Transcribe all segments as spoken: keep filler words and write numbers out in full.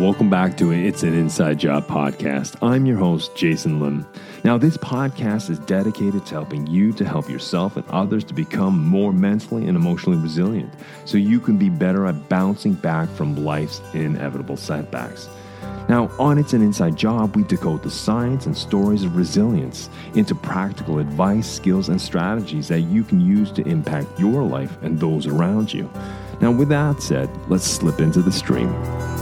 welcome back to It's an Inside Job podcast. I'm your host, Jason Lim. Now, this podcast is dedicated to helping you to help yourself and others to become more mentally and emotionally resilient so you can be better at bouncing back from life's inevitable setbacks. Now, on It's an Inside Job, we decode the science and stories of resilience into practical advice, skills, and strategies that you can use to impact your life and those around you. Now, with that said, let's slip into the stream.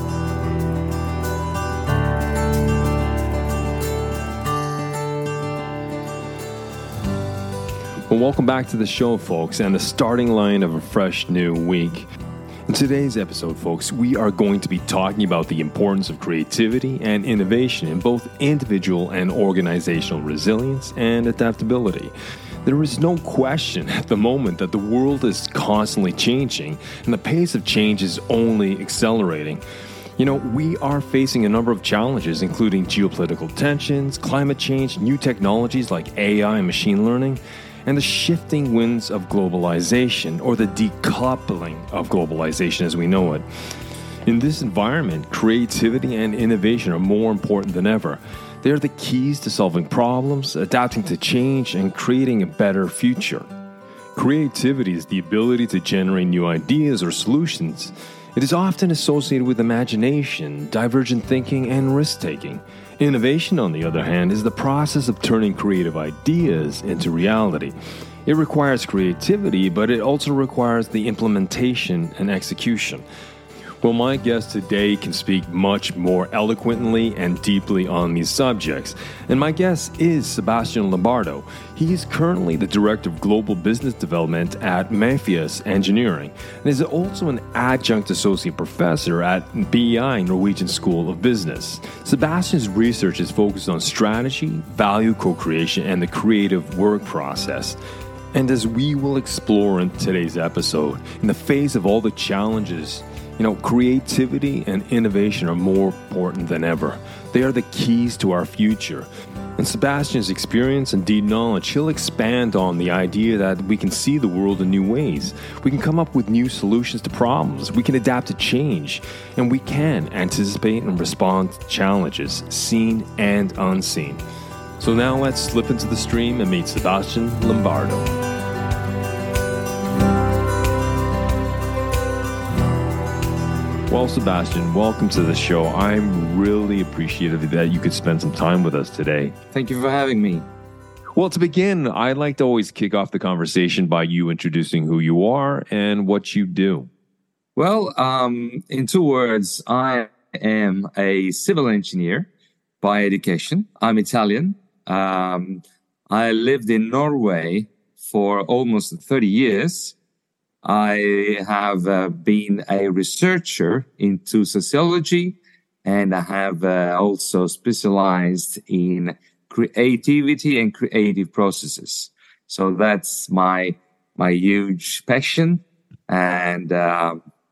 Well, welcome back to the show, folks, and the starting line of a fresh new week. In today's episode, folks, we are going to be talking about the importance of creativity and innovation in both individual and organizational resilience and adaptability. There is no question at the moment that the world is constantly changing, and the pace of change is only accelerating. You know, we are facing a number of challenges, including geopolitical tensions, climate change, new technologies like A I and machine learning, and the shifting winds of globalization, or the decoupling of globalization as we know it. In this environment, creativity and innovation are more important than ever. They are the keys to solving problems, adapting to change, and creating a better future. Creativity is the ability to generate new ideas or solutions. It is often associated with imagination, divergent thinking, and risk-taking. Innovation, on the other hand, is the process of turning creative ideas into reality. It requires creativity, but it also requires the implementation and execution. Well, my guest today can speak much more eloquently and deeply on these subjects. And my guest is Sebastian Lombardo. He is currently the Director of Global Business Development at Mephius Engineering and is also an Adjunct Associate Professor at B I Norwegian School of Business. Sebastian's research is focused on strategy, value co-creation, and the creative work process. And as we will explore in today's episode, in the face of all the challenges, you know, creativity and innovation are more important than ever. They are the keys to our future. And Sebastian's experience and deep knowledge, he'll expand on the idea that we can see the world in new ways. We can come up with new solutions to problems. We can adapt to change. And we can anticipate and respond to challenges, seen and unseen. So now let's slip into the stream and meet Sebastian Lombardo. Well, Sebastian, welcome to the show. I'm really appreciative that you could spend some time with us today. Thank you for having me. Well, to begin, I'd like to always kick off the conversation by you introducing who you are and what you do. Well, um, in two words, I am a civil engineer by education. I'm Italian. Um, I lived in Norway for almost thirty years. I have uh, been a researcher into sociology, and I have uh, also specialized in creativity and creative processes. So that's my my huge passion. And uh,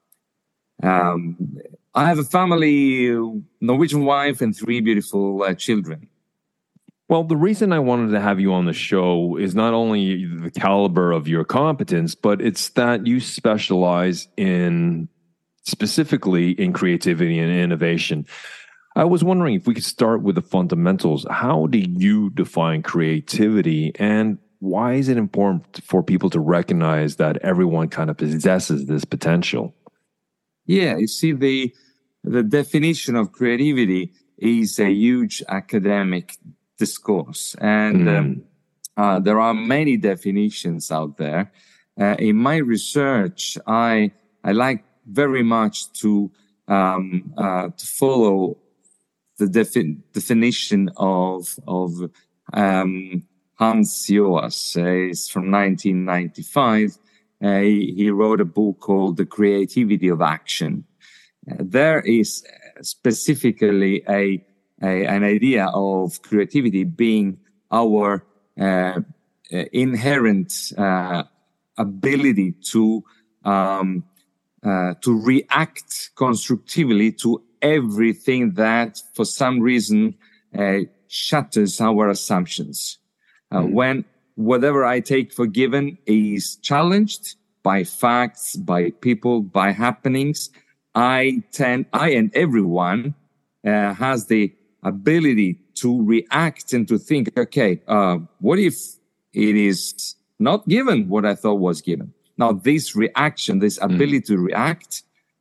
um, I have a family, Norwegian wife, and three beautiful uh, children. Well, the reason I wanted to have you on the show is not only the caliber of your competence, but it's that you specialize in specifically in creativity and innovation. I was wondering if we could start with the fundamentals. How do you define creativity, and why is it important for people to recognize that everyone kind of possesses this potential? Yeah, you see, the the definition of creativity is a huge academic discourse, and mm. um, uh, there are many definitions out there. Uh, in my research, I I like very much to um, uh, to follow the defi- definition of of um, Hans Joas. Uh, it's from nineteen ninety-five. Uh, he, he wrote a book called The Creativity of Action. Uh, there is specifically a A, an idea of creativity being our uh, inherent uh, ability to um, uh, to react constructively to everything that, for some reason, uh, shatters our assumptions. Uh, mm. When whatever I take for given is challenged by facts, by people, by happenings, I tend, I and everyone uh, has the ability to react and to think, okay, uh, what if it is not given what I thought was given? Now, this reaction, this ability mm. to react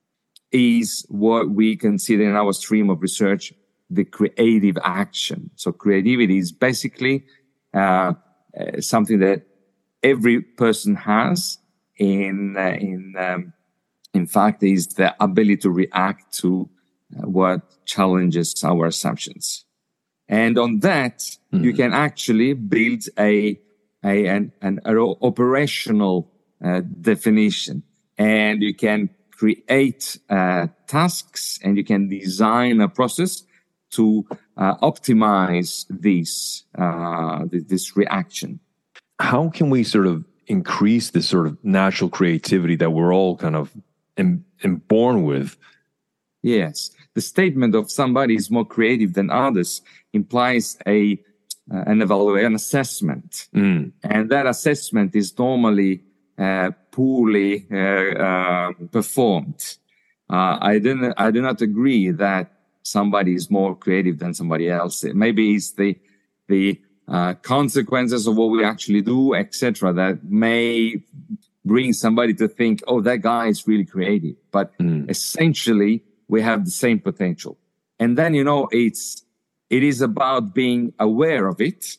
is what we consider in our stream of research the creative action. So creativity is basically uh, uh, something that every person has. In uh, in um, in fact, is the ability to react to uh, what challenges our assumptions, and on that mm-hmm. you can actually build a a an, an operational uh, definition, and you can create uh, tasks, and you can design a process to uh, optimize this uh, this reaction. How can we sort of increase this sort of natural creativity that we're all kind of in, in born with? Yes, the statement of somebody is more creative than others implies a uh, an evaluation, an assessment, mm. and that assessment is normally uh, poorly uh, uh, performed. Uh, I don't. I do not agree that somebody is more creative than somebody else. Maybe it's the the uh, consequences of what we actually do, et cetera, that may bring somebody to think, "Oh, that guy is really creative." But mm. essentially, we have the same potential. And then, you know, it's it is about being aware of it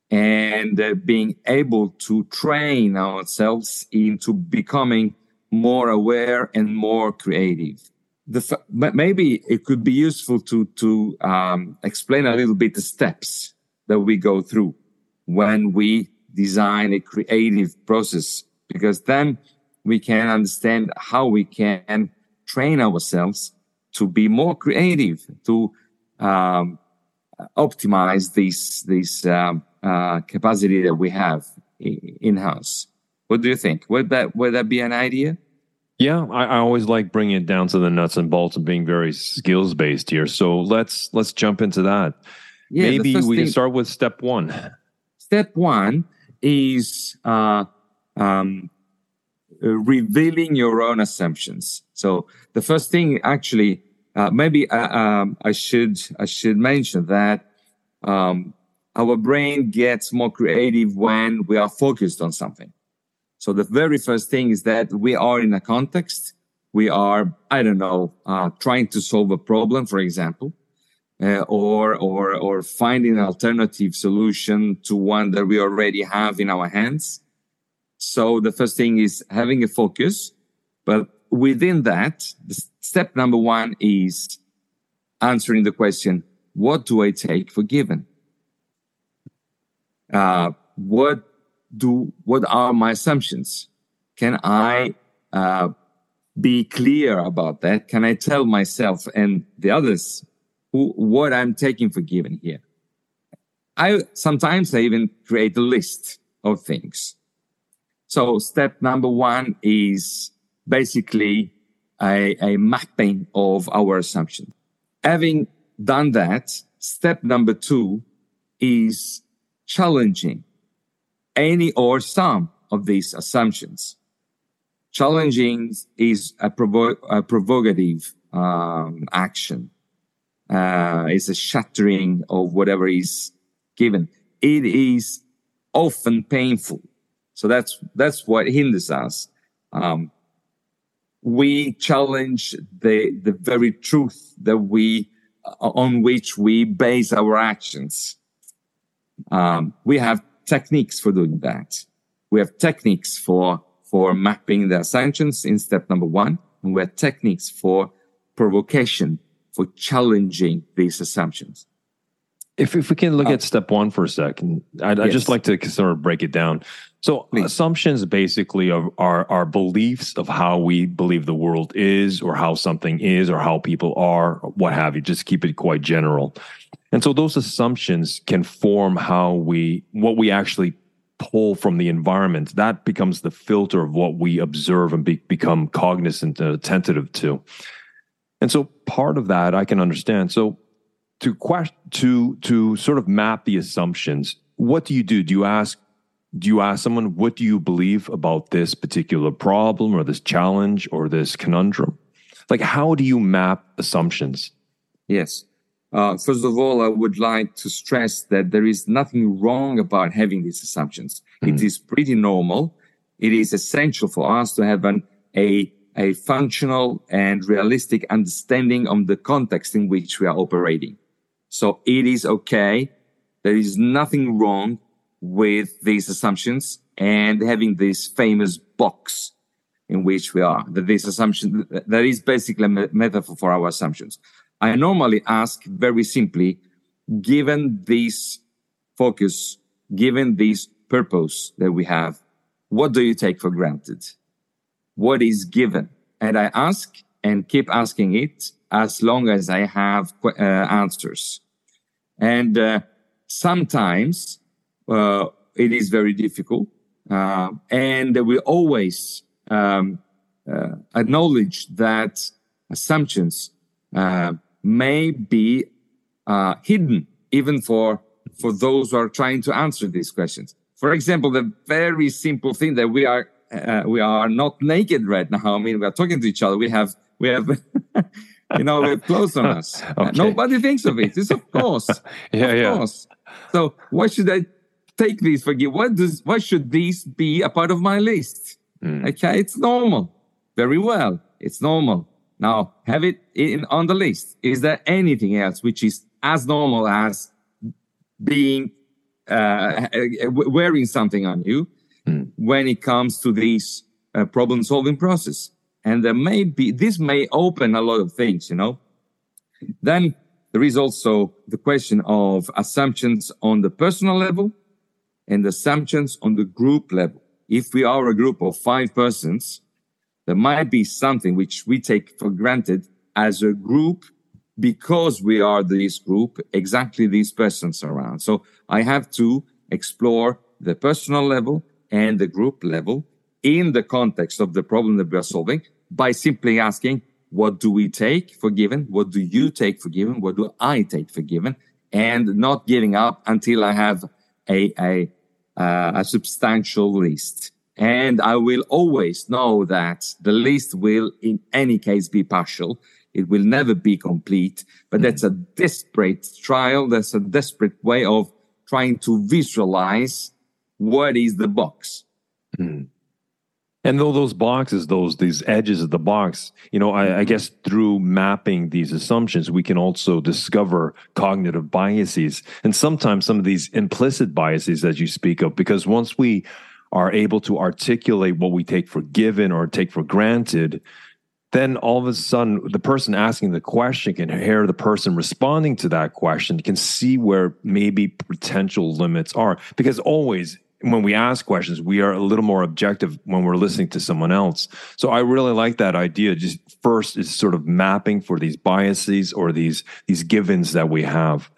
and uh, being able to train ourselves into becoming more aware and more creative. The f- but maybe it could be useful to to um, explain a little bit the steps that we go through when we design a creative process, because then we can understand how we can train ourselves to be more creative, to um, optimize this this um, uh, capacity that we have in house. What do you think? Would that would that be an idea? Yeah, I, I always like bringing it down to the nuts and bolts and being very skills based here. So let's let's jump into that. Yeah, maybe we thing, can start with step one. Step one is uh, um, revealing your own assumptions. So the first thing, actually, uh, maybe uh, um, I should I should mention that um, our brain gets more creative when we are focused on something. So the very first thing is that we are in a context. We are, I don't know, uh, trying to solve a problem, for example, uh, or or or finding an alternative solution to one that we already have in our hands. So the first thing is having a focus, but within that, the step number one is answering the question, what do I take for given? Uh, what do, what are my assumptions? Can I uh, be clear about that? Can I tell myself and the others who, what I'm taking for given here? I sometimes I even create a list of things. So step number one is basically a, a mapping of our assumption. Having done that, step number two is challenging any or some of these assumptions. Challenging is a, provo- a provocative um, action. Uh, it's a shattering of whatever is given. It is often painful. So that's that's what hinders us. Um, we challenge the the very truth that we on which we base our actions. Um, we have techniques for doing that. We have techniques for for mapping the assumptions in step number one, and we have techniques for provocation, for challenging these assumptions. If if we can look uh, at step one for a second, I'd, yes. I'd just like to sort of break it down. So Please. Assumptions basically are, are our beliefs of how we believe the world is, or how something is, or how people are, what have you. Just keep it quite general. And so those assumptions can form how we, what we actually pull from the environment. That becomes the filter of what we observe and be, become cognizant and attentive to. And so part of that I can understand. So to question, to to sort of map the assumptions, what do you do? Do you ask? Do you ask someone, what do you believe about this particular problem or this challenge or this conundrum? Like, how do you map assumptions? Yes. Uh, first of all, I would like to stress that there is nothing wrong about having these assumptions. Mm. It is pretty normal. It is essential for us to have an, a, a functional and realistic understanding of the context in which we are operating. So it is okay. There is nothing wrong with these assumptions and having this famous box in which we are. That this assumption, that is basically a metaphor for our assumptions. I normally ask very simply, given this focus, given this purpose that we have, what do you take for granted? What is given? And I ask and keep asking it as long as I have uh, answers. And uh, sometimes uh, it is very difficult. Uh, and we always um, uh, acknowledge that assumptions uh, may be uh, hidden even for for those who are trying to answer these questions. For example, the very simple thing that we are uh, we are not naked right now. I mean, we are talking to each other. We have we have you know we have clothes on us. Okay. Uh, nobody thinks of it. It's of course, yeah, of yeah. course. So why should I take these for you? What does why should these be a part of my list? Mm. Okay, it's normal. Very well, it's normal. Now, have it in, on the list. Is there anything else which is as normal as being uh, wearing something on you mm. when it comes to this uh, problem-solving process? And there may be, this may open a lot of things, you know. Then there is also the question of assumptions on the personal level and assumptions on the group level. If we are a group of five persons, there might be something which we take for granted as a group because we are this group, exactly these persons around. So I have to explore the personal level and the group level in the context of the problem that we are solving by simply asking, what do we take for given? What do you take for given? What do I take for given? And not giving up until I have a, a, uh, a substantial list. And I will always know that the list will, in any case, be partial. It will never be complete. But that's a desperate trial. That's a desperate way of trying to visualize what is the box. Mm. And though those boxes, those these edges of the box, you know, I, I guess through mapping these assumptions, we can also discover cognitive biases. And sometimes some of these implicit biases that you speak of, because once we are able to articulate what we take for given or take for granted, then all of a sudden the person asking the question can hear the person responding to that question, can see where maybe potential limits are. Because always when we ask questions, we are a little more objective when we're listening to someone else. So I really like that idea. Just first is sort of mapping for these biases or these, these givens that we have.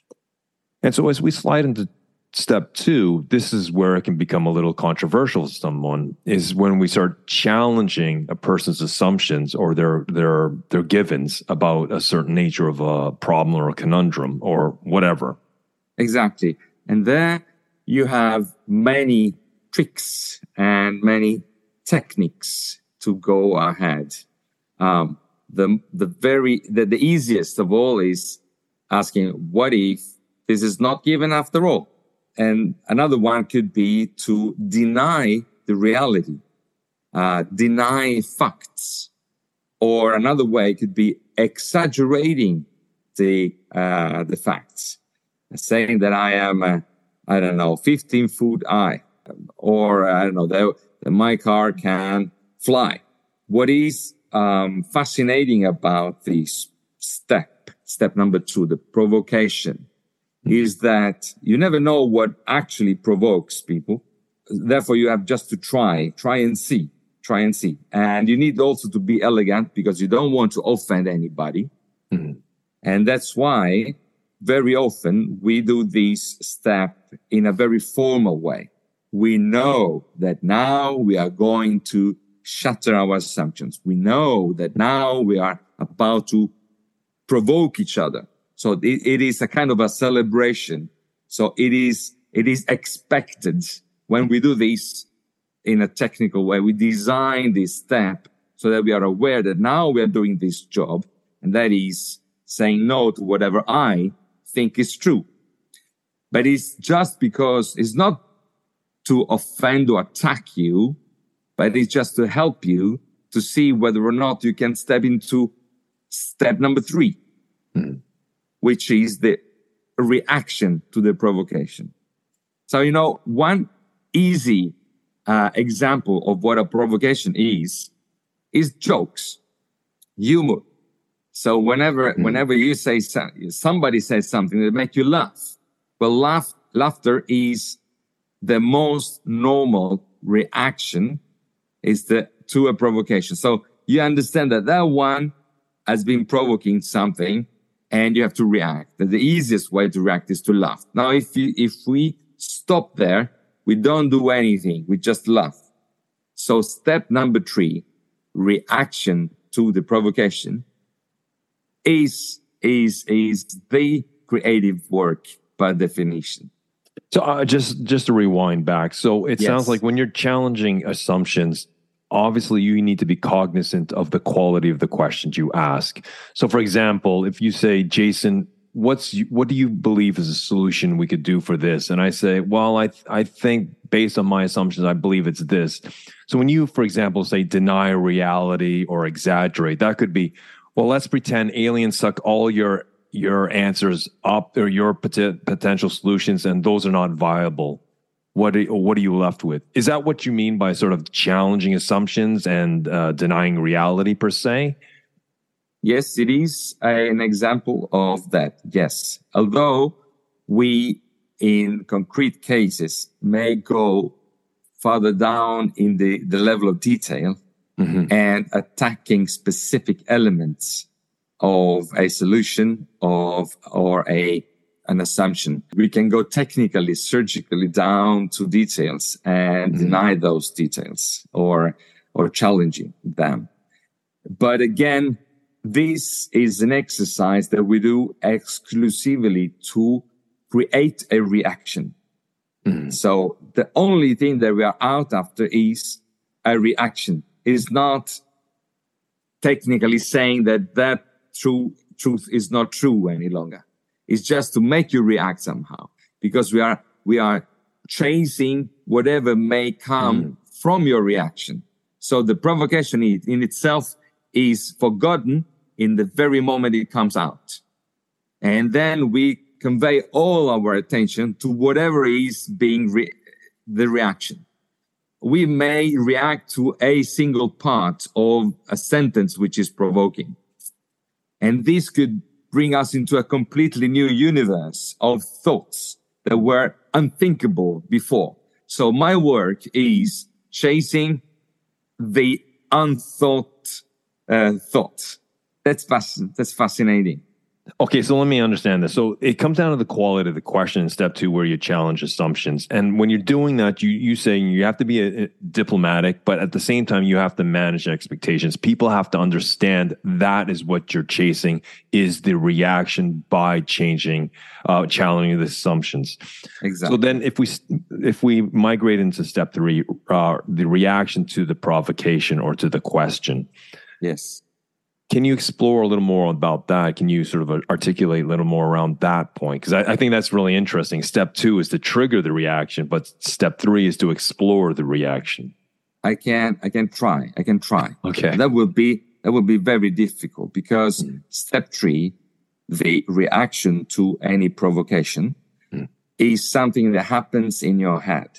And so as we slide into step two, this is where it can become a little controversial to someone, is when we start challenging a person's assumptions or their their their givens about a certain nature of a problem or a conundrum or whatever. Exactly. And there you have many tricks and many techniques to go ahead. Um, the the very the, the easiest of all is asking, what if this is not given after all? And another one could be to deny the reality, uh, deny facts. Or another way could be exaggerating the uh, the facts, saying that I am, a, I don't know, fifteen foot high, or I don't know, that, that my car can fly. What is um, fascinating about this step, step number two, the provocation, is that you never know what actually provokes people. Therefore, you have just to try, try and see, try and see. And you need also to be elegant because you don't want to offend anybody. Mm-hmm. And that's why very often we do this step in a very formal way. We know that now we are going to shatter our assumptions. We know that now we are about to provoke each other. So it, it is a kind of a celebration. So it is, it is expected when we do this in a technical way. We design this step so that we are aware that now we are doing this job, and that is saying no to whatever I think is true. But it's just because it's not to offend or attack you, but it's just to help you to see whether or not you can step into step number three, mm-hmm. which is the reaction to the provocation. So, you know, one easy uh, example of what a provocation is, is jokes, humor. So whenever, mm-hmm. whenever you say, somebody says something that makes you laugh, well, laugh, laughter is the most normal reaction is the, to a provocation. So you understand that that one has been provoking something and you have to react. The easiest way to react is to laugh. Now, if you, if we stop there, we don't do anything. We just laugh. So step number three, reaction to the provocation is, is, is the creative work by definition. So uh, just, just to rewind back. So it Yes. sounds like when you're challenging assumptions, obviously you need to be cognizant of the quality of the questions you ask. So for example, if you say, Jason, what's, what do you believe is a solution we could do for this? And I say, well, I, I think based on my assumptions, I believe it's this. So when you, for example, say deny reality or exaggerate, that could be, well, let's pretend aliens suck all your, your answers up or your pot- potential solutions, and those are not viable. What are, what are you left with? Is that what you mean by sort of challenging assumptions and uh, denying reality per se? Yes, it is an example of that. Yes. Although we, in concrete cases, may go further down in the, the level of detail mm-hmm. and attacking specific elements of a solution of, or a, an assumption. We can go technically, surgically down to details and mm-hmm. deny those details or, or challenging them. But again, this is an exercise that we do exclusively to create a reaction. Mm-hmm. So the only thing that we are out after is a reaction. It is not technically saying that that true truth is not true any longer. It's just to make you react somehow, because we are, we are chasing whatever may come mm. from your reaction. So the provocation in itself is forgotten in the very moment it comes out. And then we convey all our attention to whatever is being re- the reaction. We may react to a single part of a sentence which is provoking. And this could bring us into a completely new universe of thoughts that were unthinkable before. So my work is chasing the unthought uh, thoughts. That's fasc- that's fascinating. Okay, so let me understand this. So it comes down to the quality of the question in step two, where you challenge assumptions. And when you're doing that, you you saying you have to be a, a diplomatic, but at the same time, you have to manage expectations. People have to understand that is what you're chasing, is the reaction by changing, uh, challenging the assumptions. Exactly. So then if we if we migrate into step three, uh, the reaction to the provocation or to the question. Yes. Can you explore a little more about that? Can you sort of articulate a little more around that point? Because I, I think that's really interesting. Step two is to trigger the reaction, but step three is to explore the reaction. I can, I can try. I can try. Okay. That will be, that will be very difficult because mm. step three, the reaction to any provocation mm. is something that happens in your head.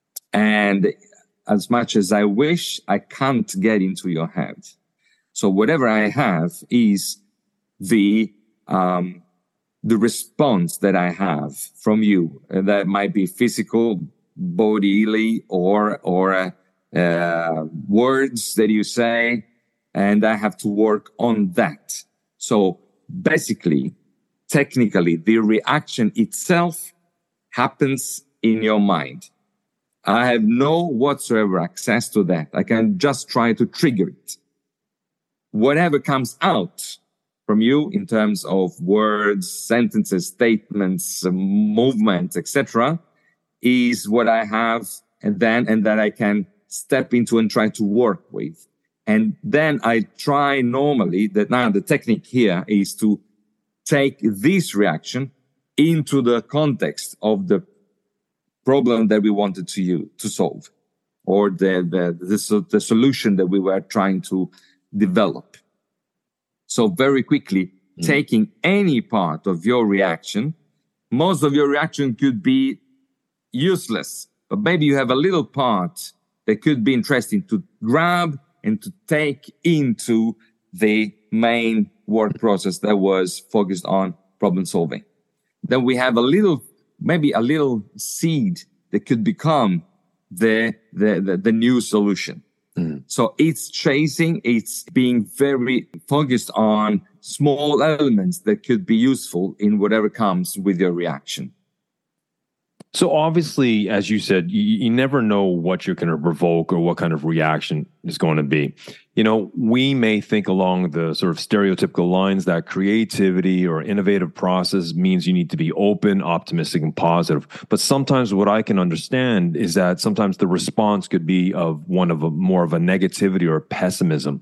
And as much as I wish, I can't get into your head. So whatever I have is the, um, the response that I have from you. Uh, that might be physical, bodily, or, or, uh, words that you say. And I have to work on that. So basically, technically, the reaction itself happens in your mind. I have no whatsoever access to that. I can just try to trigger it. Whatever comes out from you in terms of words, sentences, statements, movements, et cetera, is what I have, and then and that I can step into and try to work with. And then I try normally that now the technique here is to take this reaction into the context of the problem that we wanted to use, to solve, or the, the, the, the solution that we were trying to develop. So very quickly, mm. taking any part of your reaction, most of your reaction could be useless, but maybe you have a little part that could be interesting to grab and to take into the main work process that was focused on problem solving. Then we have a little, maybe a little seed that could become the, the, the, the new solution. Mm. So it's chasing, it's being very focused on small elements that could be useful in whatever comes with your reaction. So obviously, as you said, you, you never know what you're going to provoke or what kind of reaction is going to be. You know, we may think along the sort of stereotypical lines that creativity or innovative process means you need to be open, optimistic, and positive. But sometimes what I can understand is that sometimes the response could be of one of a more of a negativity or pessimism.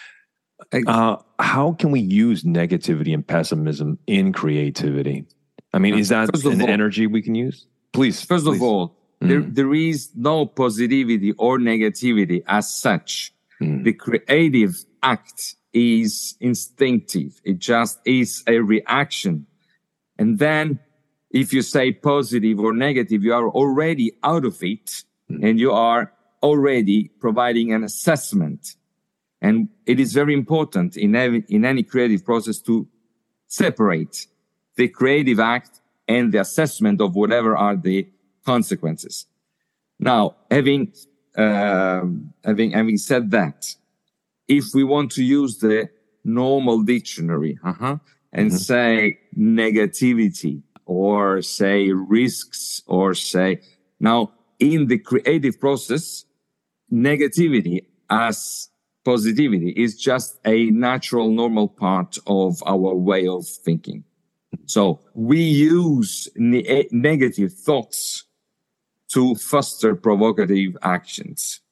Uh, how can we use negativity and pessimism in creativity? I mean, is that an energy we can use? Please. First please. of all, mm. there, there is no positivity or negativity as such. Mm. The creative act is instinctive. It just is a reaction. And then if you say positive or negative, you are already out of it mm. and you are already providing an assessment. And it is very important in every, in any creative process to separate the creative act and the assessment of whatever are the consequences. Now, having, uh, having, having said that, if we want to use the normal dictionary, uh-huh, and mm-hmm. say negativity or say risks or say, now in the creative process, negativity as positivity is just a natural, normal part of our way of thinking. So we use ne- negative thoughts to foster provocative actions,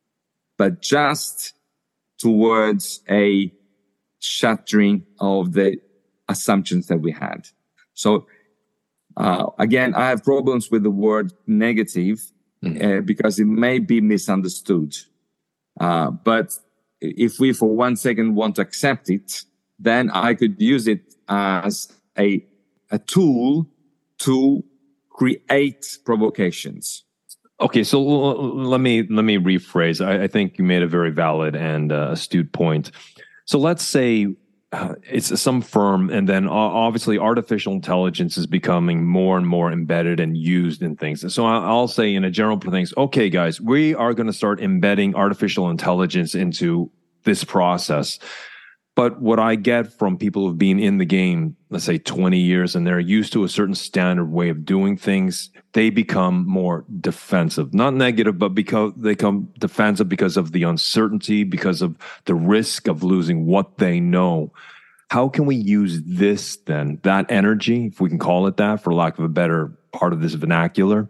but just towards a shattering of the assumptions that we had. So uh, again, I have problems with the word negative mm. uh, because it may be misunderstood. Uh, but if we for one second want to accept it, then I could use it as A, a tool to create provocations. Okay, so l- let me let me rephrase. I, I think you made a very valid and uh, astute point. So let's say uh, it's some firm, and then obviously artificial intelligence is becoming more and more embedded and used in things. And so I'll say in a general things, okay, guys, we are going to start embedding artificial intelligence into this process. But what I get from people who've been in the game, let's say twenty years, and they're used to a certain standard way of doing things, they become more defensive. Not negative, but because they become defensive because of the uncertainty, because of the risk of losing what they know. How can we use this then, that energy, if we can call it that, for lack of a better part of this vernacular,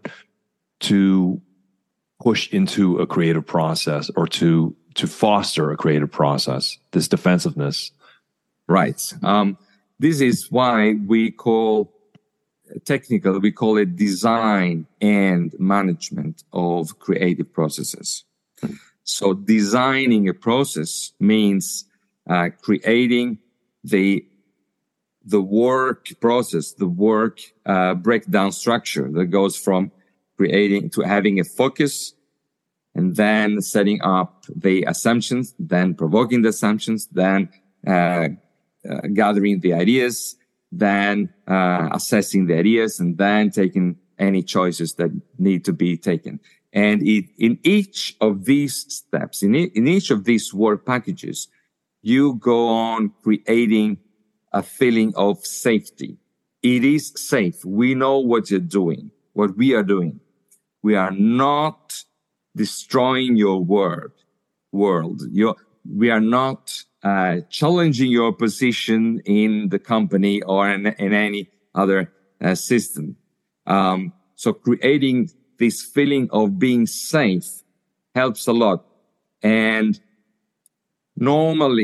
to push into a creative process or to to foster a creative process, this defensiveness? Right. Um, this is why we call, technically, we call it design and management of creative processes. Mm-hmm. So designing a process means uh, creating the the work process, the work uh, breakdown structure that goes from creating to having a focus, and then setting up the assumptions, then provoking the assumptions, then uh, uh, gathering the ideas, then uh, assessing the ideas, and then taking any choices that need to be taken. And it, in each of these steps, in, e- in each of these work packages, you go on creating a feeling of safety. It is safe. We know what you're doing, what we are doing. We are not destroying your world, world. You're, we are not uh, challenging your position in the company or in, in any other uh, system. Um, so creating this feeling of being safe helps a lot. And normally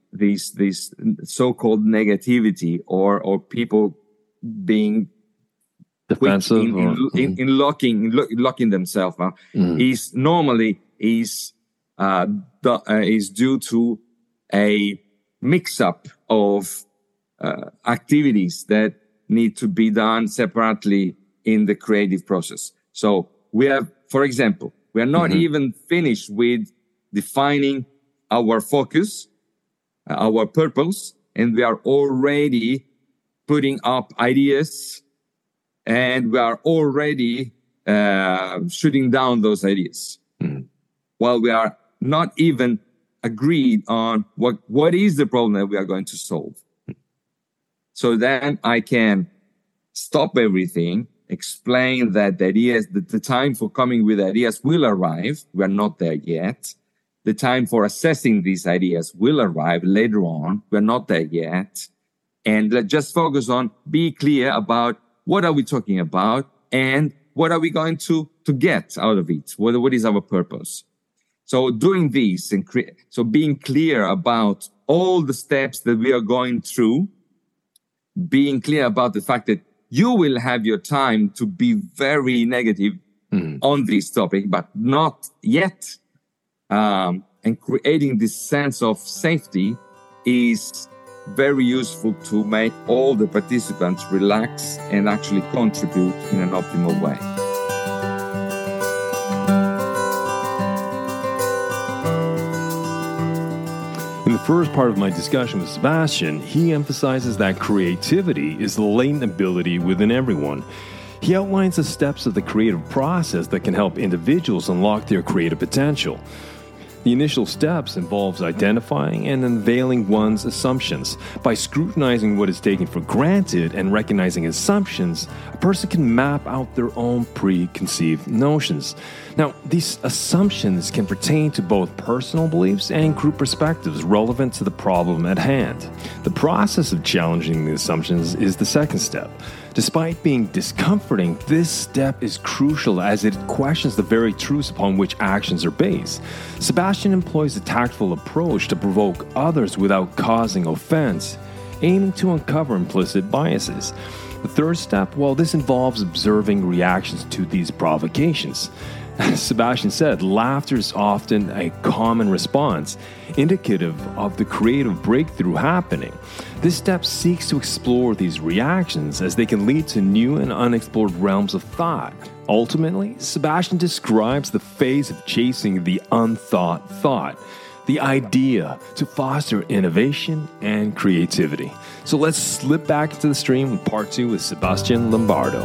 this this so-called negativity or or people being defensive in, or, in, in, in locking in lo- locking themselves uh, mm. is normally is uh, the, uh, is due to a mix-up of uh, activities that need to be done separately in the creative process. So we have, for example, we are not mm-hmm. even finished with defining our focus, uh, our purpose, and we are already putting up ideas, and we are already uh, shooting down those ideas. Mm-hmm. While we are not even agreed on what, what is the problem that we are going to solve. So then I can stop everything, explain that the ideas, that the time for coming with ideas will arrive. We are not there yet. The time for assessing these ideas will arrive later on. We're not there yet. And let's just focus on be clear about what are we talking about and what are we going to, to get out of it? What, what is our purpose? So doing this and cre- so being clear about all the steps that we are going through, being clear about the fact that you will have your time to be very negative mm. on this topic, but not yet. Um, and creating this sense of safety is very useful to make all the participants relax and actually contribute in an optimal way. In the first part of my discussion with Sebastian, he emphasizes that creativity is the latent ability within everyone. He outlines the steps of the creative process that can help individuals unlock their creative potential. The initial steps involves identifying and unveiling one's assumptions. By scrutinizing what is taken for granted and recognizing assumptions, a person can map out their own preconceived notions. Now, these assumptions can pertain to both personal beliefs and group perspectives relevant to the problem at hand. The process of challenging the assumptions is the second step. Despite being discomforting, this step is crucial as it questions the very truths upon which actions are based. Sebastian employs a tactful approach to provoke others without causing offense, aiming to uncover implicit biases. The third step, well, this involves observing reactions to these provocations. As Sebastian said, laughter is often a common response, indicative of the creative breakthrough happening. This step seeks to explore these reactions as they can lead to new and unexplored realms of thought. Ultimately, Sebastian describes the phase of chasing the unthought thought, the idea to foster innovation and creativity. So let's slip back into the stream with part two with Sebastian Lombardo.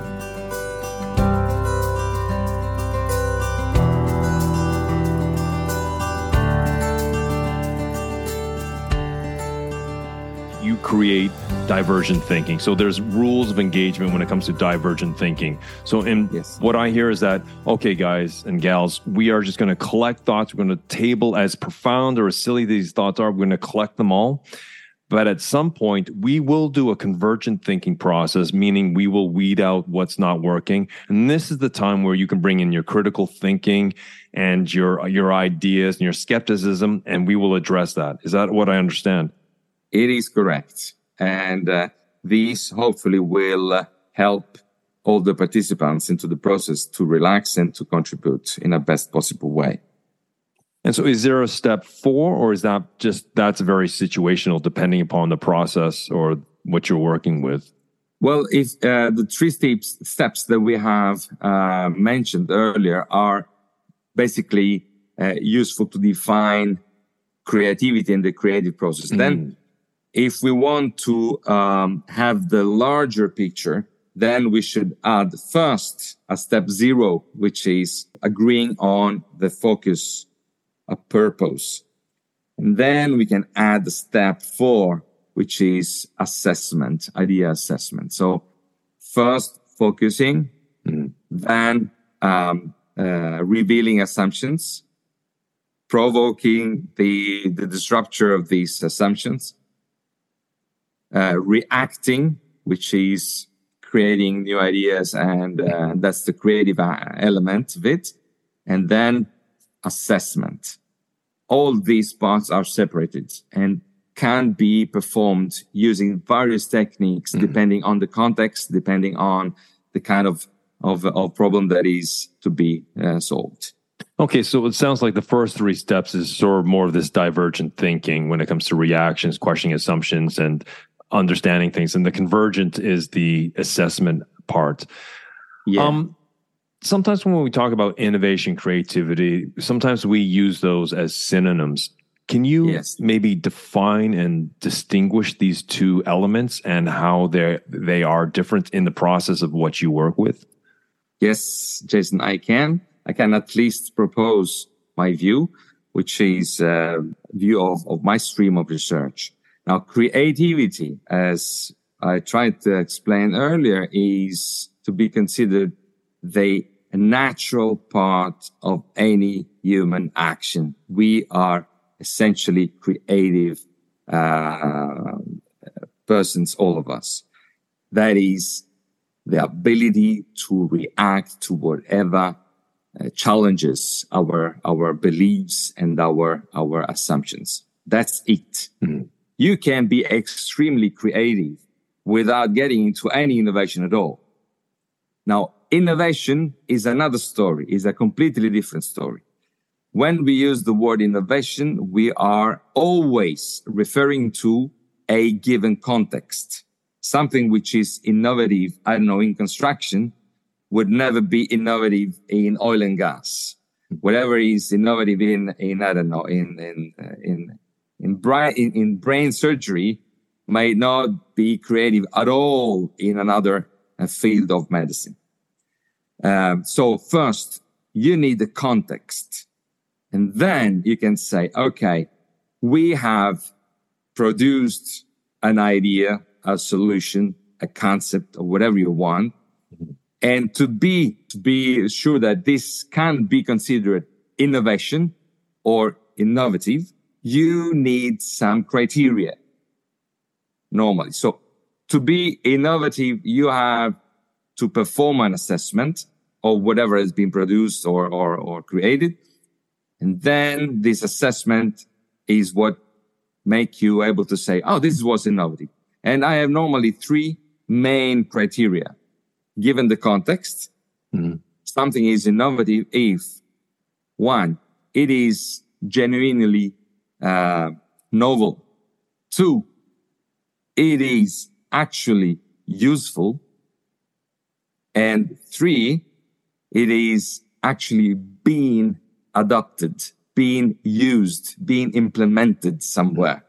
Create divergent thinking. So there's rules of engagement when it comes to divergent thinking. So in yes. what I hear is that, okay, guys and gals, we are just going to collect thoughts. We're going to table as profound or as silly these thoughts are. We're going to collect them all. But at some point, we will do a convergent thinking process, meaning we will weed out what's not working. And this is the time where you can bring in your critical thinking and your, your ideas and your skepticism, and we will address that. Is that what I understand? It is correct. And uh, these hopefully will uh, help all the participants into the process to relax and to contribute in a best possible way. And so is there a step four, or is that just, that's very situational depending upon the process or what you're working with? Well, if, uh, the three steps, steps that we have uh, mentioned earlier are basically uh, useful to define creativity and the creative process. Mm. Then if we want to um, have the larger picture, then we should add first a step zero, which is agreeing on the focus, a purpose. And then we can add the step four, which is assessment, idea assessment. So first focusing, mm. then um, uh, revealing assumptions, provoking the, the disruptor of these assumptions, Uh, reacting, which is creating new ideas, and uh, that's the creative element of it, and then assessment. All these parts are separated, and can be performed using various techniques, mm-hmm. depending on the context, depending on the kind of, of, of problem that is to be uh, solved. Okay, so it sounds like the first three steps is sort of more of this divergent thinking when it comes to reactions, questioning assumptions, and understanding things. And the convergent is the assessment part. Yeah. Um, sometimes when we talk about innovation, creativity, sometimes we use those as synonyms. Can you yes. maybe define and distinguish these two elements and how they they are different in the process of what you work with? Yes, Jason, I can. I can at least propose my view, which is a view of, of my stream of research. Now, creativity, as I tried to explain earlier, is to be considered the natural part of any human action. We are essentially creative uh, persons, all of us. That is the ability to react to whatever uh, challenges our our beliefs and our our assumptions. That's it. Mm-hmm. You can be extremely creative without getting into any innovation at all. Now, innovation is another story, is a completely different story. When we use the word innovation, we are always referring to a given context. Something which is innovative, I don't know, in construction would never be innovative in oil and gas. Whatever is innovative in, in I don't know, in in uh, in in brain in, in brain surgery might not be creative at all in another uh, field of medicine. Um, so first, you need the context. And then you can say, okay, we have produced an idea, a solution, a concept, or whatever you want. Mm-hmm. And to be, to be sure that this can be considered innovation or innovative, you need some criteria normally. So to be innovative, you have to perform an assessment of whatever has been produced or, or, or created. And then this assessment is what make you able to say, oh, this was innovative. And I have normally three main criteria. Given the context, mm-hmm. something is innovative if, one, it is genuinely uh, novel. Two, it is actually useful. And three, it is actually being adopted, being used, being implemented somewhere.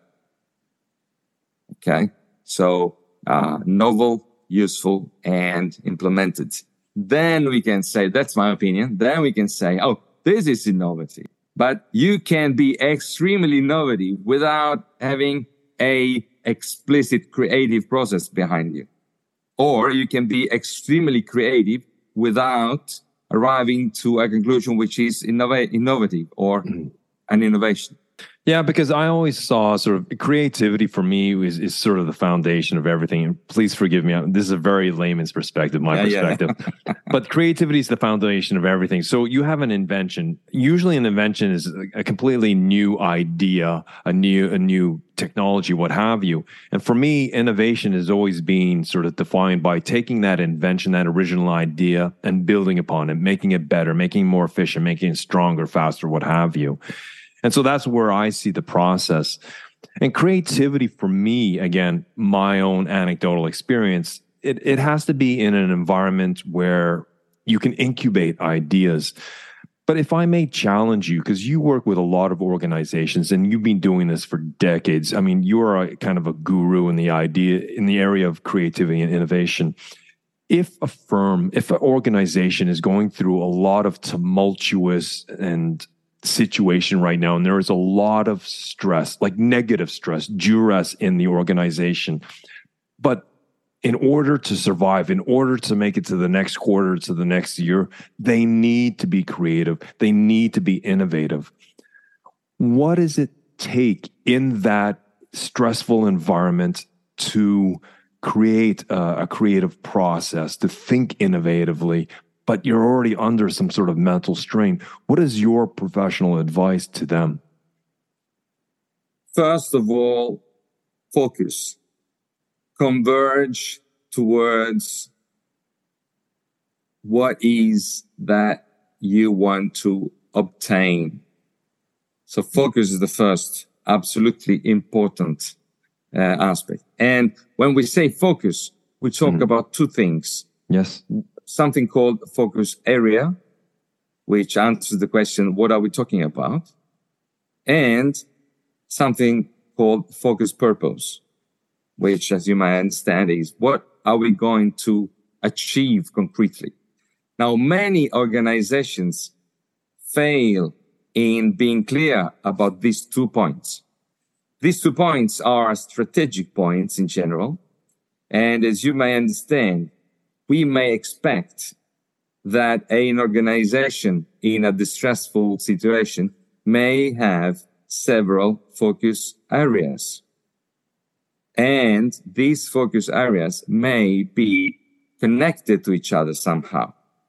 Okay. So, uh, novel, useful, and implemented. Then we can say, that's my opinion. Then we can say, oh, this is innovative. But you can be extremely innovative without having a explicit creative process behind you. Or you can be extremely creative without arriving to a conclusion which is innova- innovative or mm-hmm. an innovation. Yeah, because I always saw sort of creativity for me is, is sort of the foundation of everything. And please forgive me. This is a very layman's perspective, my yeah, perspective. Yeah. But creativity is the foundation of everything. So you have an invention. Usually an invention is a completely new idea, a new a new technology, what have you. And for me, innovation has always been sort of defined by taking that invention, that original idea, and building upon it, making it better, making it more efficient, making it stronger, faster, what have you. And so that's where I see the process. And creativity for me, again, my own anecdotal experience, it, it has to be in an environment where you can incubate ideas. But if I may challenge you, because you work with a lot of organizations and you've been doing this for decades. I mean, you're a kind of a guru in the idea, in the area of creativity and innovation. If a firm, if an organization is going through a lot of tumultuous and situation right now, and there is a lot of stress, like negative stress, duress in the organization. But in order to survive, in order to make it to the next quarter, to the next year, they need to be creative. They need to be innovative. What does it take in that stressful environment to create a, a creative process, to think innovatively, but you're already under some sort of mental strain? What is your professional advice to them? First of all, focus converge towards what is that you want to obtain. So focus is the first absolutely important uh, aspect. And when we say focus, we talk mm-hmm. about two things. Yes. Something called focus area, which answers the question, what are we talking about? And something called focus purpose, which, as you might understand, is what are we going to achieve concretely? Now, many organizations fail in being clear about these two points. These two points are strategic points in general. And as you may understand, we may expect that an organization in a distressful situation may have several focus areas. And these focus areas may be connected to each other somehow.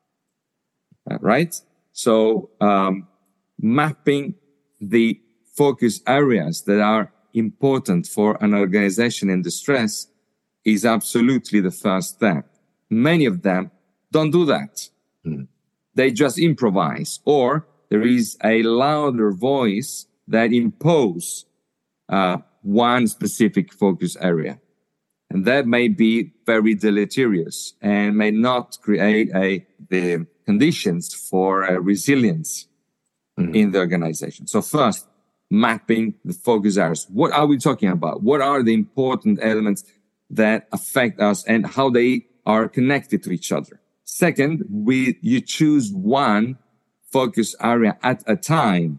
Right? So, um, mapping the focus areas that are important for an organization in distress is absolutely the first step. Many of them don't do that. Mm. They just improvise, or there is a louder voice that impose uh, one specific focus area. And that may be very deleterious and may not create a, the conditions for uh, resilience mm-hmm. in the organization. So first, mapping the focus areas. What are we talking about? What are the important elements that affect us and how they are connected to each other? Second, we, you choose one focus area at a time.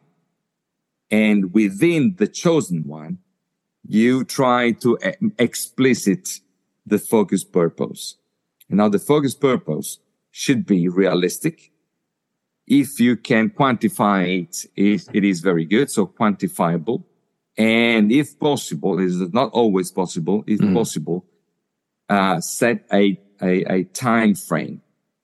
And within the chosen one, you try to e- explicit the focus purpose. And now the focus purpose should be realistic. If you can quantify it, it, it is very good. So quantifiable. And if possible, it is not always possible, if mm. possible, uh, set a, a, a time frame.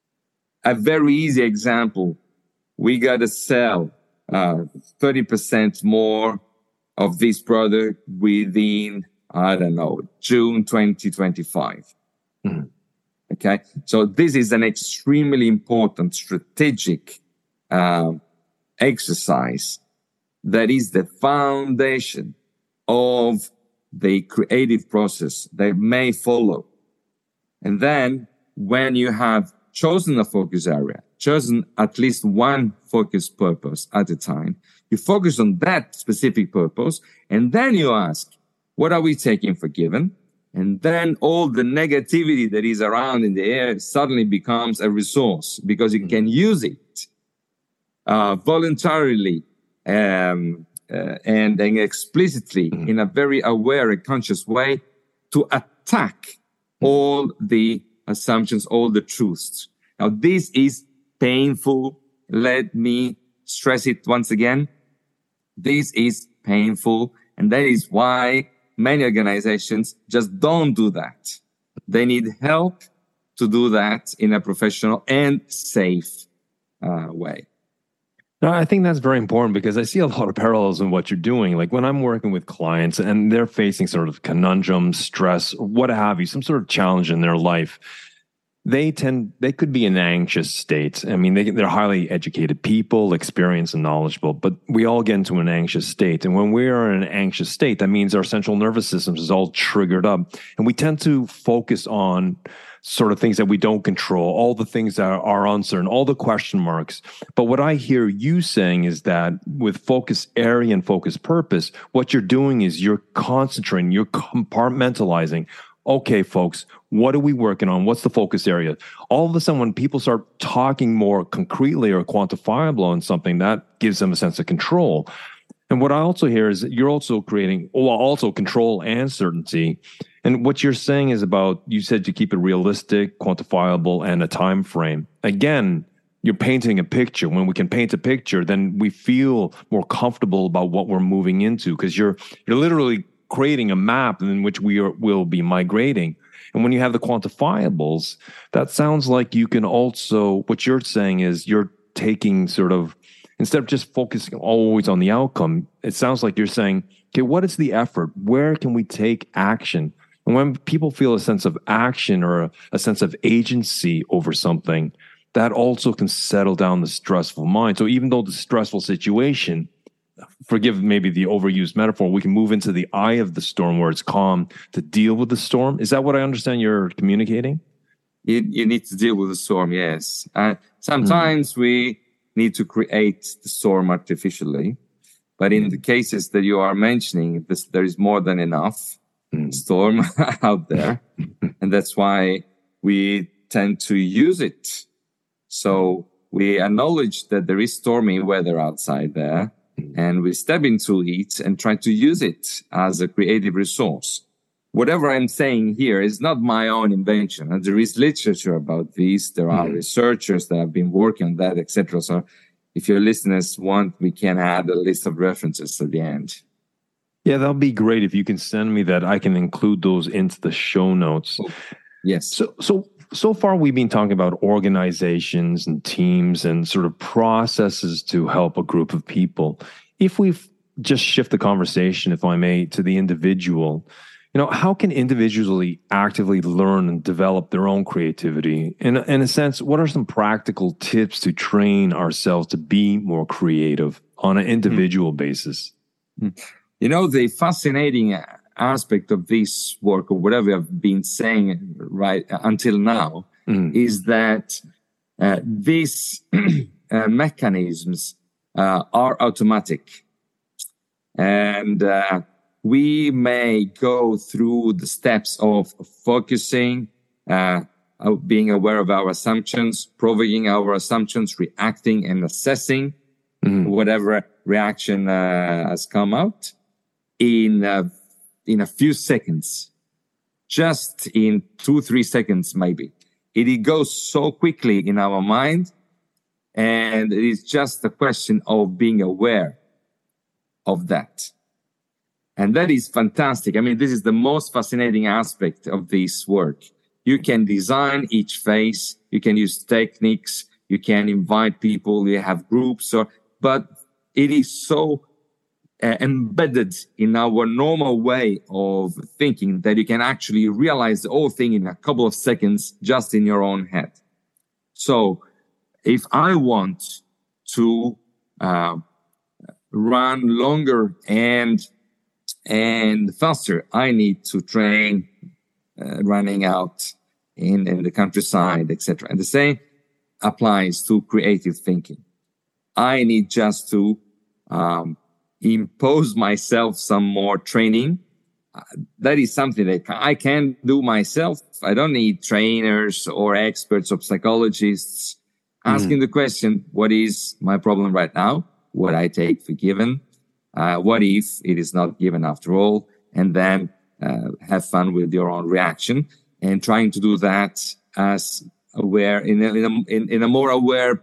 A very easy example. We got to sell, uh, thirty percent more of this product within, I don't know, June twenty twenty-five. Mm. Okay. So this is an extremely important strategic, uh, exercise that is the foundation of the creative process that may follow. And then when you have chosen a focus area, chosen at least one focus purpose at a time, you focus on that specific purpose, and then you ask, what are we taking for given? And then all the negativity that is around in the air suddenly becomes a resource because you can use it uh, voluntarily um, uh, and, and explicitly mm-hmm. in a very aware and conscious way to attack mm-hmm. all the assumptions, all the truths. Now, this is painful. Let me stress it once again. This is painful. And that is why many organizations just don't do that. They need help to do that in a professional and safe uh, way. No, I think that's very important because I see a lot of parallels in what you're doing. Like when I'm working with clients and they're facing sort of conundrum, stress, or what have you, some sort of challenge in their life, they tend, they could be in an anxious state. I mean, they, they're highly educated people, experienced and knowledgeable, but we all get into an anxious state. And when we are in an anxious state, that means our central nervous system is all triggered up. And we tend to focus on sort of things that we don't control, all the things that are uncertain, all the question marks. But what I hear you saying is that with focus area and focus purpose, what you're doing is you're concentrating, you're compartmentalizing. Okay, folks, what are we working on? What's the focus area? All of a sudden, when people start talking more concretely or quantifiable on something, that gives them a sense of control. And what I also hear is that you're also creating, well, also control and certainty. And what you're saying is about, you said to keep it realistic, quantifiable, and a time frame. Again, you're painting a picture. When we can paint a picture, then we feel more comfortable about what we're moving into because you're you're literally creating a map in which we are, will be migrating. And when you have the quantifiables, that sounds like you can also, what you're saying is you're taking sort of, instead of just focusing always on the outcome, it sounds like you're saying, okay, what is the effort? Where can we take action? And when people feel a sense of action or a, a sense of agency over something, that also can settle down the stressful mind. So even though the stressful situation, forgive maybe the overused metaphor, we can move into the eye of the storm where it's calm to deal with the storm. Is that what I understand you're communicating? You, you need to deal with the storm, yes. Uh, sometimes mm. we need to create the storm artificially. But in the cases that you are mentioning, this, there is more than enough mm. storm out there. And that's why we tend to use it. So we acknowledge that there is stormy weather outside there, and we step into it and try to use it as a creative resource. Whatever I'm saying here is not my own invention. And there is literature about this. There are mm. researchers that have been working on that, et cetera. So if your listeners want, we can add a list of references at the end. Yeah, that'll be great. If you can send me that, I can include those into the show notes. Oh, yes. So, so, so far we've been talking about organizations and teams and sort of processes to help a group of people. If we just shift the conversation, if I may, to the individual, you know, how can individuals actively learn and develop their own creativity? In, in a sense, what are some practical tips to train ourselves to be more creative on an individual mm. basis? You know, the fascinating aspect of this work, or whatever I've been saying right until now, mm. is that uh, these uh, mechanisms uh, are automatic. And uh, we may go through the steps of focusing, uh, being aware of our assumptions, provoking our assumptions, reacting and assessing mm. whatever reaction uh, has come out in uh, in a few seconds, just in two, three seconds, maybe. It, it goes so quickly in our mind, and it is just a question of being aware of that. And that is fantastic. I mean, this is the most fascinating aspect of this work. You can design each phase. You can use techniques. You can invite people. You have groups, or, but it is so uh, embedded in our normal way of thinking that you can actually realize the whole thing in a couple of seconds just in your own head. So if I want to uh, run longer and and faster, I need to train uh, running out in, in the countryside, et cetera. And the same applies to creative thinking. I need just to um, impose myself some more training. Uh, that is something that I can do myself. I don't need trainers or experts or psychologists asking mm. the question, what is my problem right now? What I take for given? Uh, what if it is not given after all? And then uh, have fun with your own reaction, and trying to do that as aware in a, in a, in, in a more aware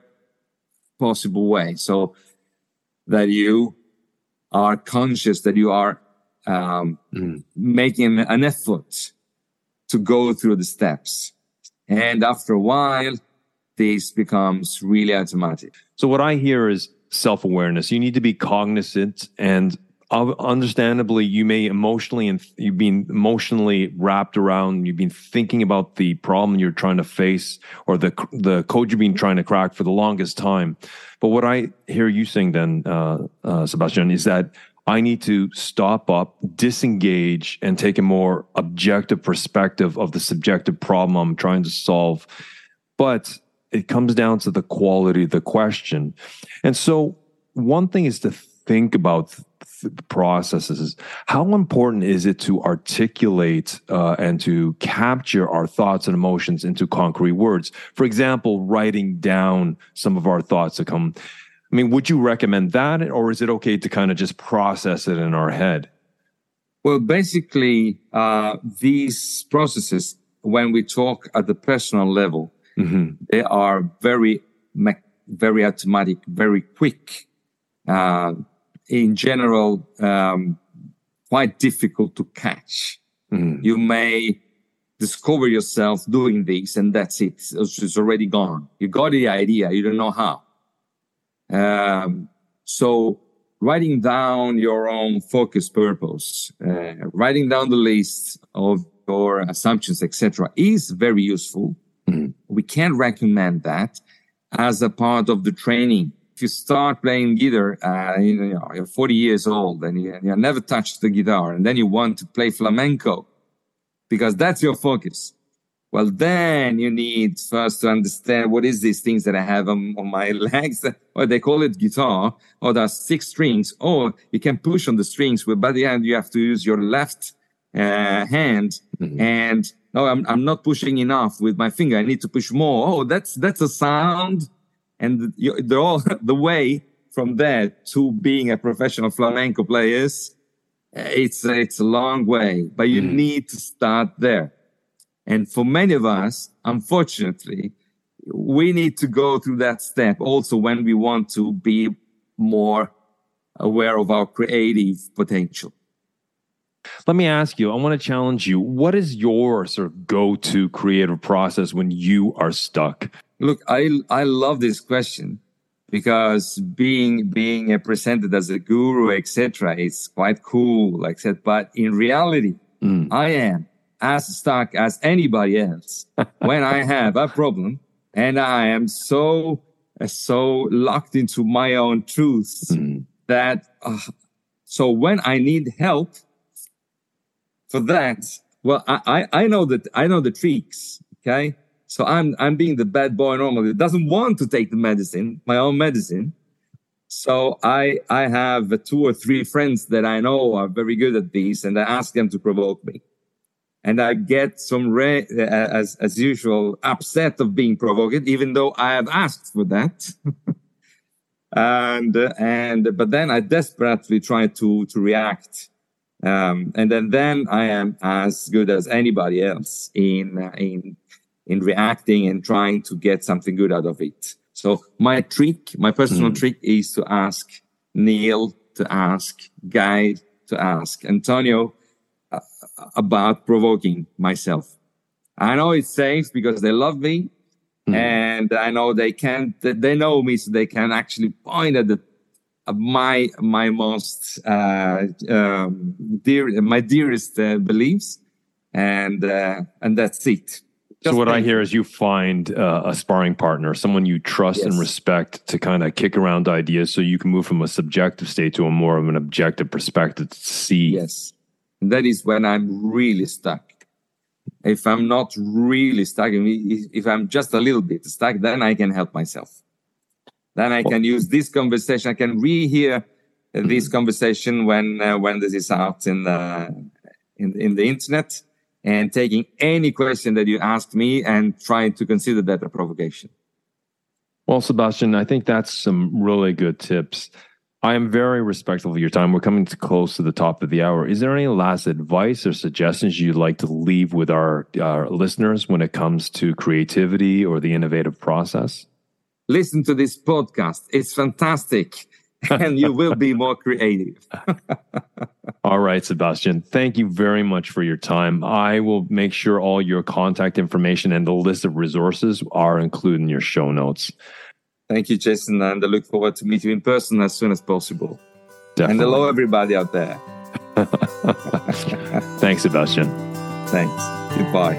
possible way, so that you are conscious that you are um, mm. making an effort to go through the steps. And after a while, this becomes really automatic. So what I hear is self-awareness. You need to be cognizant, and understandably, you may emotionally and you've been emotionally wrapped around. You've been thinking about the problem you're trying to face, or the the code you've been trying to crack for the longest time. But what I hear you saying then, uh, uh, Sebastian, is that I need to stop up, disengage, and take a more objective perspective of the subjective problem I'm trying to solve. But it comes down to the quality of the question. And so one thing is to think about th- the processes. How important is it to articulate uh, and to capture our thoughts and emotions into concrete words? For example, writing down some of our thoughts that come. I mean, would you recommend that, or is it okay to kind of just process it in our head? Well, basically, uh, these processes, when we talk at the personal level, mm-hmm. they are very, very automatic, very quick. Uh, in general, um, quite difficult to catch. Mm-hmm. You may discover yourself doing this, and that's it. It's already gone. You got the idea. You don't know how. Um, so writing down your own focus purpose, uh, writing down the list of your assumptions, et cetera, is very useful. Mm-hmm. We can recommend that as a part of the training. If you start playing guitar, uh, you know, you're forty years old and you, you never touched the guitar, and then you want to play flamenco because that's your focus. Well, then you need first to understand what is these things that I have on, on my legs, or they call it guitar, or there are six strings, or you can push on the strings, but by the end you have to use your left uh, hand. Mm-hmm. And no, I'm I'm not pushing enough with my finger. I need to push more. Oh, that's that's a sound. And you, the all the way from there to being a professional flamenco player, it's it's a long way, but you mm-hmm. need to start there. And for many of us, unfortunately, we need to go through that step also when we want to be more aware of our creative potential. Let me ask you, I want to challenge you. What is your sort of go-to creative process when you are stuck? Look, I I love this question because being being presented as a guru, et cetera, is quite cool, like I said. But in reality, mm. I am as stuck as anybody else when I have a problem, and I am so so locked into my own truths mm. that uh, so when I need help for that, well, I, I I know that I know the tricks. Okay, so I'm I'm being the bad boy normally, doesn't want to take the medicine, my own medicine. So I I have two or three friends that I know are very good at this, and I ask them to provoke me. And I get some, re- as as usual, upset of being provoked, even though I have asked for that. and and but then I desperately try to to react, um, and then then I am as good as anybody else in uh, in in reacting and trying to get something good out of it. So my trick, my personal mm. trick, is to ask Neil, to ask Guy, to ask Antonio about provoking myself. I know it's safe because they love me, mm. and I know they can. They know me, so they can actually point at the at my my most uh, um, dear my dearest uh, beliefs, and uh, and that's it. Just so what I hear is you find uh, a sparring partner, someone you trust yes. and respect, to kind of kick around ideas, so you can move from a subjective state to a more of an objective perspective to see. Yes. And that is when I'm really stuck. If I'm not really stuck, if I'm just a little bit stuck, then I can help myself. Then I can use this conversation. I can rehear this conversation when uh, when this is out in the in, in the internet, and taking any question that you ask me and trying to consider that a provocation. Well, Sebastian, I think that's some really good tips. I am very respectful of your time. We're coming to close to the top of the hour. Is there any last advice or suggestions you'd like to leave with our, our listeners when it comes to creativity or the innovative process? Listen to this podcast. It's fantastic, and you will be more creative. All right, Sebastian. Thank you very much for your time. I will make sure all your contact information and the list of resources are included in your show notes. Thank you, Jason, and I look forward to meet you in person as soon as possible. Definitely. And hello, everybody out there. Thanks, Sebastian. Thanks. Goodbye.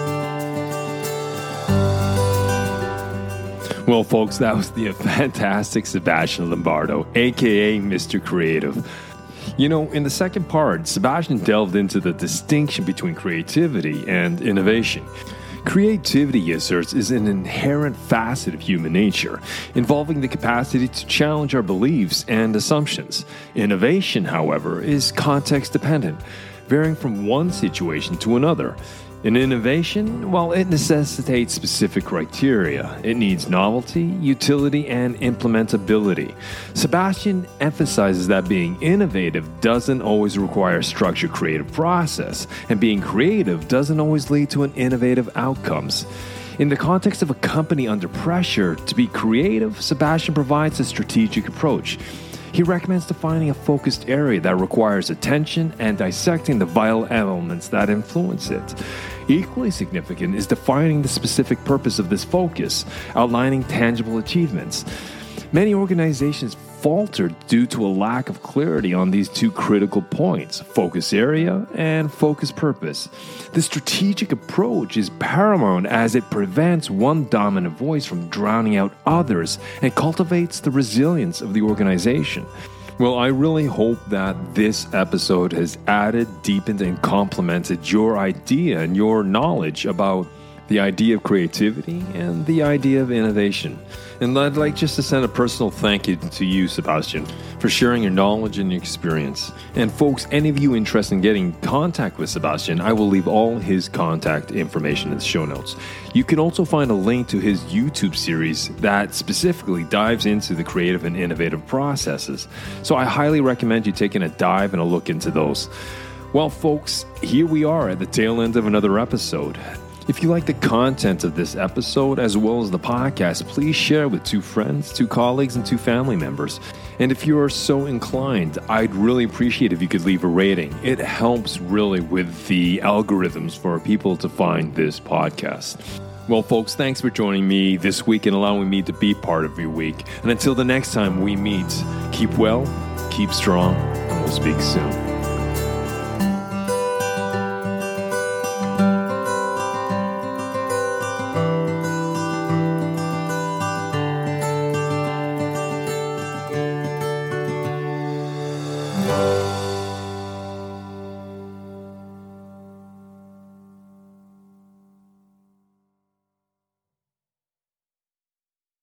Well, folks, that was the fantastic Sebastian Lombardo, a k a. Mister Creative. You know, in the second part, Sebastian delved into the distinction between creativity and innovation. Creativity, he asserts, is an inherent facet of human nature, involving the capacity to challenge our beliefs and assumptions. Innovation, however, is context-dependent, varying from one situation to another. In innovation, while it necessitates specific criteria, it needs novelty, utility, and implementability. Sebastian emphasizes that being innovative doesn't always require a structured creative process, and being creative doesn't always lead to an innovative outcomes. In the context of a company under pressure to be creative, Sebastian provides a strategic approach. He recommends defining a focused area that requires attention and dissecting the vital elements that influence it. Equally significant is defining the specific purpose of this focus, outlining tangible achievements. Many organizations faltered due to a lack of clarity on these two critical points, focus area and focus purpose. The strategic approach is paramount as it prevents one dominant voice from drowning out others and cultivates the resilience of the organization. Well, I really hope that this episode has added, deepened, and complemented your idea and your knowledge about the idea of creativity and the idea of innovation. And I'd like just to send a personal thank you to you, Sebastian, for sharing your knowledge and your experience. And folks, any of you interested in getting in contact with Sebastian, I will leave all his contact information in the show notes. You can also find a link to his YouTube series that specifically dives into the creative and innovative processes. So I highly recommend you taking a dive and a look into those. Well, folks, here we are at the tail end of another episode. If you like the content of this episode as well as the podcast, please share with two friends, two colleagues, and two family members. And if you are so inclined, I'd really appreciate if you could leave a rating. It helps really with the algorithms for people to find this podcast. Well, folks, thanks for joining me this week and allowing me to be part of your week. And until the next time we meet, keep well, keep strong, and we'll speak soon. Música